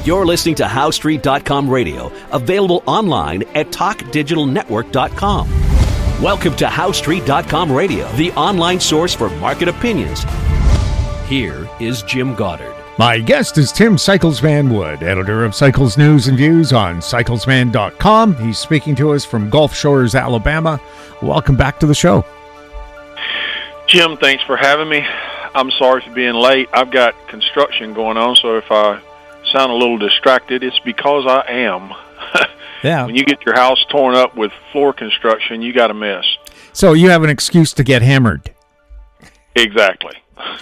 You're listening to HowStreet.com radio, available online at TalkDigitalNetwork.com. Welcome to HowStreet.com radio, the online source for market opinions. Here is Jim Goddard. My guest is Tim Cyclesman Wood, editor of Cycles News and Views on Cyclesman.com. He's speaking to us from Gulf Shores, Alabama. Welcome back to the show. Jim, thanks for having me. I'm sorry for being late. I've got construction going on, so if I sound a little distracted, it's because I am. Yeah. When you get your house torn up with floor construction, you got a mess. So you have an excuse to get hammered. Exactly.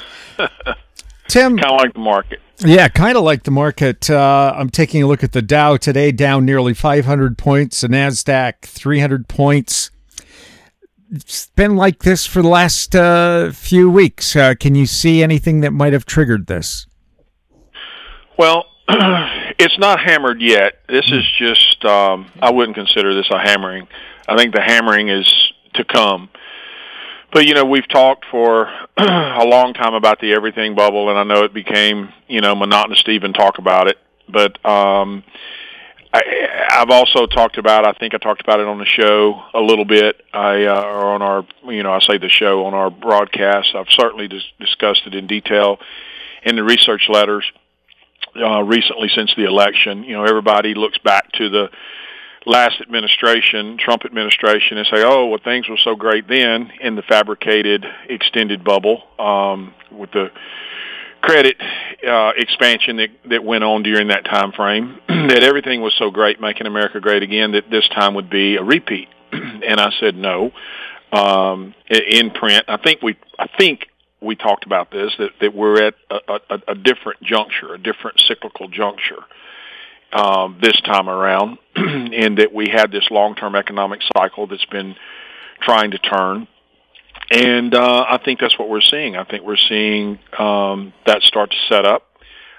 Tim, kind of like the market. Yeah, kind of like the market. I'm taking a look at the Dow today, down nearly 500 points, the NASDAQ 300 points. It's been like this for the last few weeks. Can you see anything that might have triggered this? Well, it's not hammered yet. This is just, I wouldn't consider this a hammering. I think the hammering is to come. But, you know, we've talked for a long time about the everything bubble, and I know it became, monotonous to even talk about it. But I've also talked about, I think I talked about it on the show a little bit, or on our, I say the show, on our broadcast. I've certainly discussed it in detail in the research letters recently since the election. Everybody looks back to the last administration, Trump administration, and say, oh, well, things were so great then in the fabricated extended bubble with the credit expansion that went on during that time frame, that everything was so great, making America great again, that this time would be a repeat. And I said no. In print, I think we talked about this, that we're at a different juncture, a different cyclical juncture this time around, and that we had this long-term economic cycle that's been trying to turn. And I think that's what we're seeing. I think we're seeing that start to set up.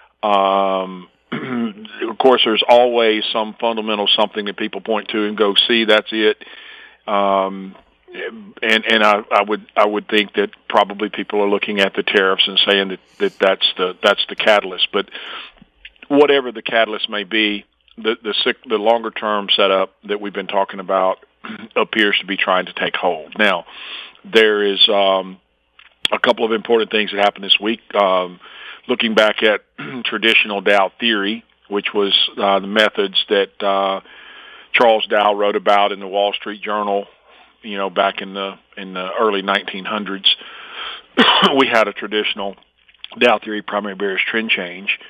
Of course, there's always some fundamental something that people point to and go, see, that's it. And I would think that probably people are looking at the tariffs and saying that's the catalyst. But whatever the catalyst may be, the longer term setup that we've been talking about appears to be trying to take hold. Now, there is a couple of important things that happened this week. Looking back at traditional Dow theory, which was the methods that Charles Dow wrote about in the Wall Street Journal, back in the early 1900s, we had a traditional Dow theory primary bearish trend change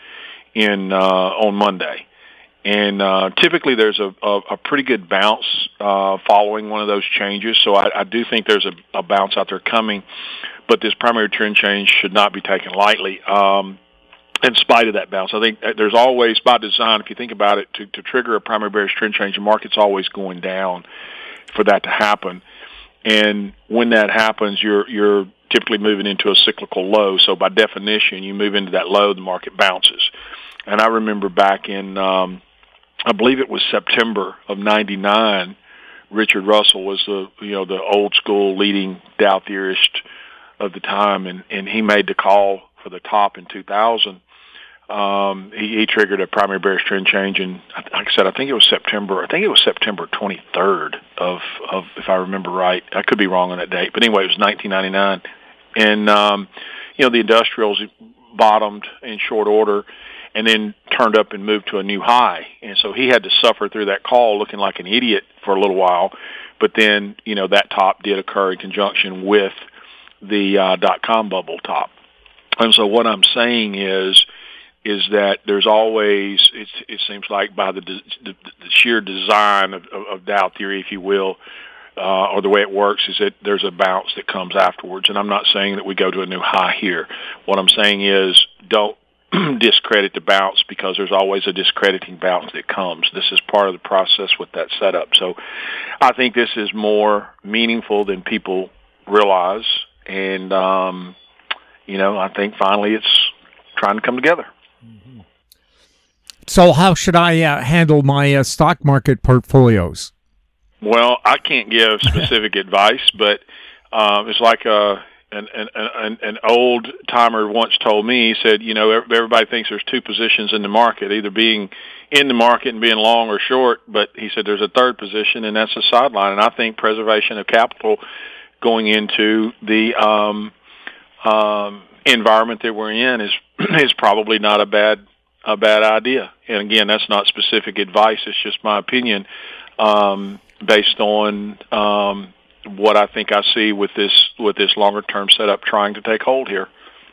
on Monday. And typically there's a pretty good bounce following one of those changes. So I do think there's a bounce out there coming, but this primary trend change should not be taken lightly. In spite of that bounce, I think there's always, by design, if you think about it, to trigger a primary bearish trend change, the market's always going down for that to happen. And when that happens, you're typically moving into a cyclical low. So by definition, you move into that low, the market bounces. And I remember back in, I believe it was September of '99, Richard Russell was the old school leading Dow theorist of the time, and he made the call for the top in 2000. He triggered a primary bearish trend change, and like I said, I think it was September 23rd of if I remember right. I could be wrong on that date, but anyway, it was 1999, and the industrials bottomed in short order, and then turned up and moved to a new high. And so he had to suffer through that call looking like an idiot for a little while. But then, that top did occur in conjunction with the dot-com bubble top. And so what I'm saying is that there's always, it seems like by the sheer design of Dow theory, if you will, or the way it works, is that there's a bounce that comes afterwards. And I'm not saying that we go to a new high here. What I'm saying is don't discredit the bounce, because there's always a discrediting bounce that comes. This is part of the process with that setup. So I think this is more meaningful than people realize. And, I think finally it's trying to come together. Mm-hmm. So how should I handle my stock market portfolios? Well, I can't give specific advice, but it's like an old timer once told me. He said, everybody thinks there's two positions in the market, either being in the market and being long or short. But he said there's a third position, and that's the sideline. And I think preservation of capital going into the environment that we're in is probably not a bad idea. And again, that's not specific advice. It's just my opinion, based on what I think I see with this longer term setup trying to take hold here.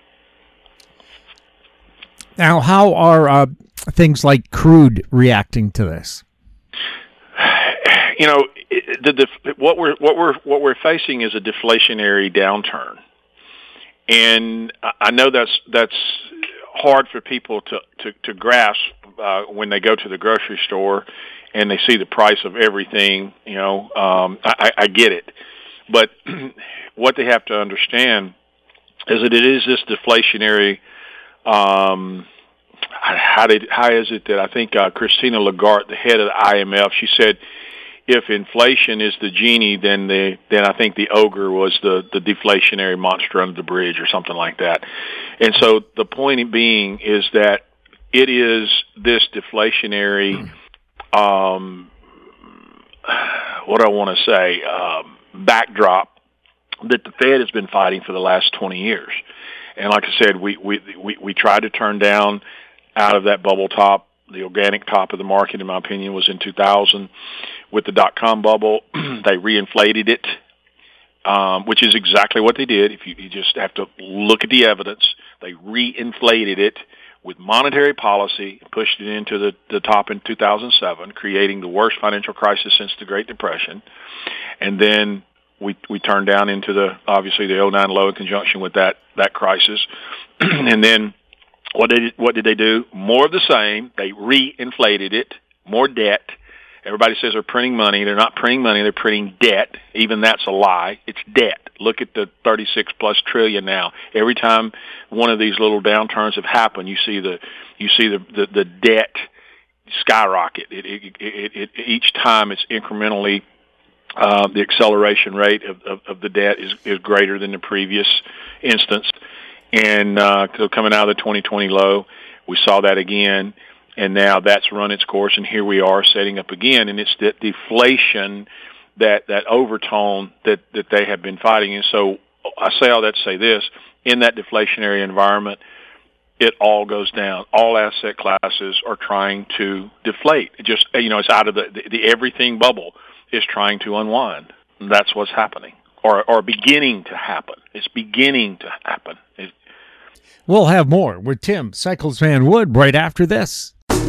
Now, how are things like crude reacting to this? What we're facing is a deflationary downturn, and I know that's hard for people to grasp when they go to the grocery store and they see the price of everything. I get it, but what they have to understand is that it is this deflationary. How is it that I think Christina Lagarde, the head of the IMF, she said, if inflation is the genie, then I think the ogre was the deflationary monster under the bridge or something like that. And so the point being is that it is this deflationary, backdrop that the Fed has been fighting for the last 20 years. And like I said, we tried to turn down out of that bubble top. The organic top of the market, in my opinion, was in 2000 with the dot-com bubble. They reinflated it, which is exactly what they did. If you just have to look at the evidence, they reinflated it with monetary policy, pushed it into the top in 2007, creating the worst financial crisis since the Great Depression. And then we turned down into obviously the 2009 low in conjunction with that crisis. And then what did they do? More of the same. They reinflated it, more debt. Everybody says they're printing money. They're not printing money. They're printing debt. Even that's a lie. It's debt. Look at the 36+ trillion now. Every time one of these little downturns have happened, you see the debt skyrocket. Each time it's incrementally the acceleration rate of the debt is greater than the previous instance. And so coming out of the 2020 low, we saw that again, and now that's run its course, and here we are setting up again. And it's that deflation, that overtone that they have been fighting. And so I say all that to say this: in that deflationary environment, it all goes down. All asset classes are trying to deflate. It's out of the everything bubble is trying to unwind. And that's what's happening, or beginning to happen. It's beginning to happen. We'll have more with Tim Cyclesman Wood right after this.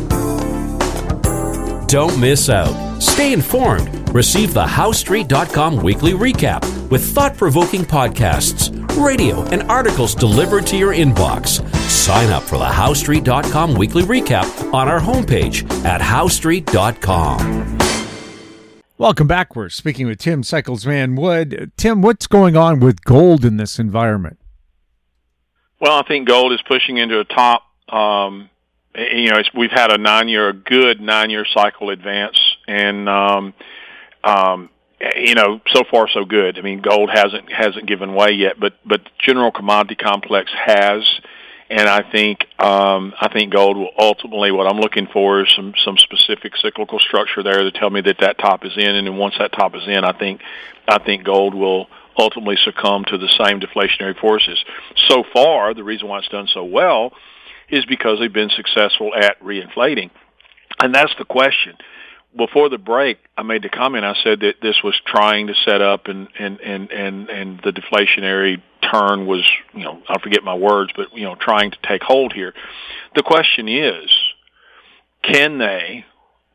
Don't miss out. Stay informed. Receive the HowStreet.com weekly recap with thought-provoking podcasts, radio, and articles delivered to your inbox. Sign up for the HowStreet.com weekly recap on our homepage at HowStreet.com. Welcome back. We're speaking with Tim Cyclesman Wood. Tim, what's going on with gold in this environment? Well, I think gold is pushing into a top. We've had a good 9-year cycle advance, and so far so good. I mean, gold hasn't given way yet, but the general commodity complex has, and I think gold will ultimately. What I'm looking for is some specific cyclical structure there to tell me that top is in, and then once that top is in, I think gold will ultimately succumb to the same deflationary forces. So far, the reason why it's done so well is because they've been successful at reinflating. And that's the question. Before the break, I made the comment, I said that this was trying to set up and the deflationary turn was, I forget my words, but, trying to take hold here. The question is, can they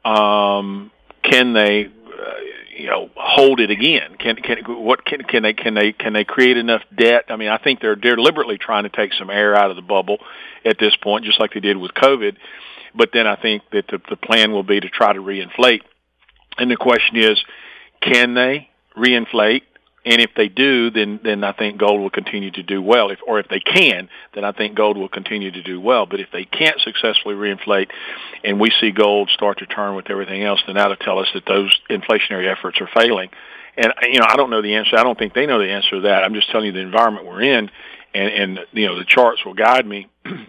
hold it again? Can they create enough debt? I mean, I think they're deliberately trying to take some air out of the bubble at this point, just like they did with COVID. But then I think that the plan will be to try to reinflate. And the question is, can they reinflate? And if they do, then I think gold will continue to do well. If they can, then I think gold will continue to do well. But if they can't successfully reinflate, and we see gold start to turn with everything else, then that'll tell us that those inflationary efforts are failing. And I don't know the answer. I don't think they know the answer to that. I'm just telling you the environment we're in, and the charts will guide me.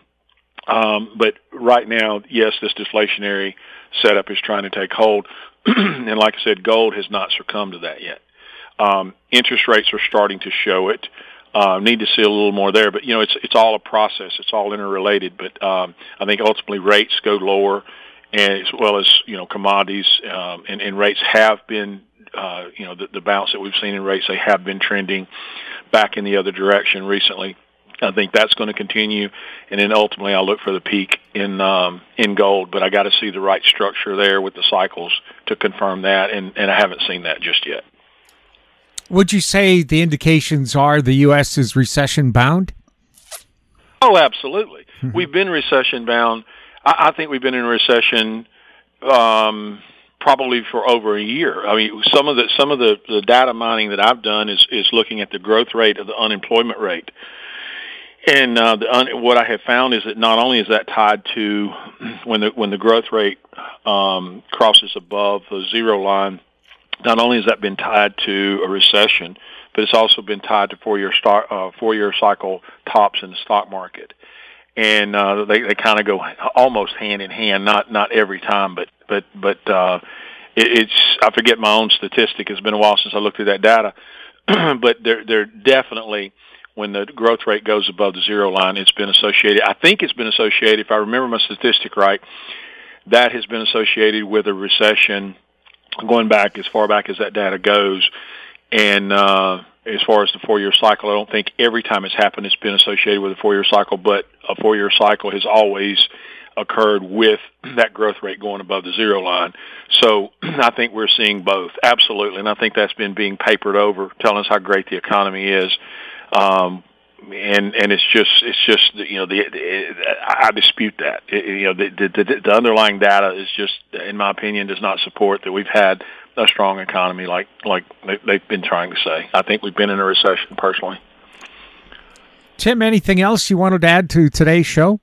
But right now, yes, this deflationary setup is trying to take hold, and like I said, gold has not succumbed to that yet. Interest rates are starting to show it. Need to see a little more there, but it's all a process. It's all interrelated. But I think ultimately rates go lower, and as well as commodities and rates have been the bounce that we've seen in rates, they have been trending back in the other direction recently. I think that's going to continue, and then ultimately I'll look for the peak in gold. But I got to see the right structure there with the cycles to confirm that, and I haven't seen that just yet. Would you say the indications are the U.S. is recession-bound? Oh, absolutely. Mm-hmm. We've been recession-bound. I think we've been in a recession probably for over a year. I mean, some of the data mining that I've done is looking at the growth rate of the unemployment rate. And what I have found is that not only is that tied to when the growth rate crosses above the zero line, not only has that been tied to a recession, but it's also been tied to four-year cycle tops in the stock market, and they kind of go almost hand in hand. Not every time, but it's I forget my own statistic. It's been a while since I looked at that data, but they're definitely, when the growth rate goes above the zero line, it's been associated. I think it's been associated, if I remember my statistic right, that has been associated with a recession going back as far back as that data goes. And as far as the four-year cycle, I don't think every time it's happened it's been associated with a four-year cycle, but a four-year cycle has always occurred with that growth rate going above the zero line. So I think we're seeing both, absolutely, and I think that's been being papered over, telling us how great the economy is. And it's just I dispute that. The underlying data is just, in my opinion, does not support that we've had a strong economy like they've been trying to say. I think we've been in a recession, personally. Tim, anything else you wanted to add to today's show?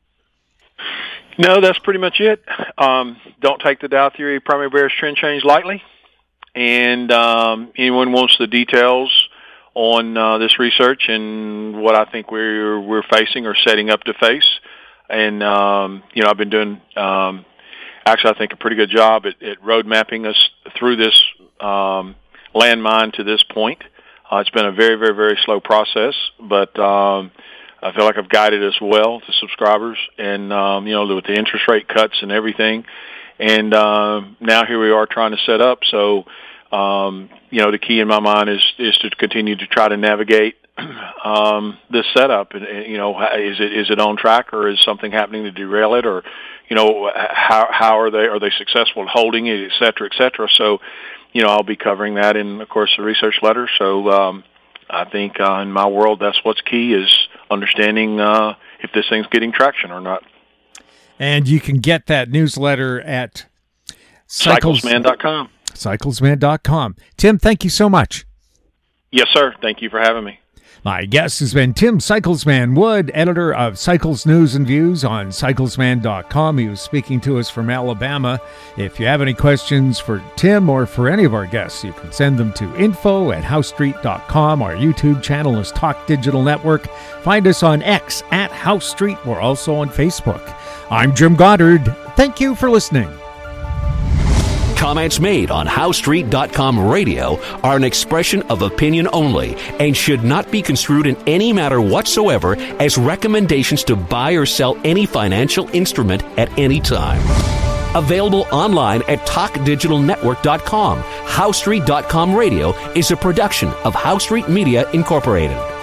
No, that's pretty much it. Don't take the Dow theory primary bearish trend change lightly. And anyone wants the details on this research and what I think we're facing or setting up to face. And, I've been doing, actually, I think a pretty good job at road mapping us through this landmine to this point. It's been a very, very, very slow process, but I feel like I've guided us well to subscribers and, with the interest rate cuts and everything. And now here we are trying to set up. So, the key in my mind is to continue to try to navigate this setup. And is it on track, or is something happening to derail it, or how are they successful in holding it, et cetera, et cetera. So I'll be covering that in, of course, the research letter. So I think in my world that's what's key, is understanding if this thing's getting traction or not. And you can get that newsletter at cyclesman.com. cyclesman.com. Tim, thank you so much. Yes, sir. Thank you for having me. My guest has been Tim Cyclesman Wood, editor of Cycles News and Views on cyclesman.com. He was speaking to us from Alabama. If you have any questions for Tim or for any of our guests, you can send them to info@housestreet.com. Our YouTube channel is Talk Digital Network. Find us on X at House Street. We're also on Facebook. I'm Jim Goddard. Thank you for listening. Comments made on HowStreet.com radio are an expression of opinion only and should not be construed in any matter whatsoever as recommendations to buy or sell any financial instrument at any time. Available online at TalkDigitalNetwork.com. HowStreet.com radio is a production of House Street Media Incorporated.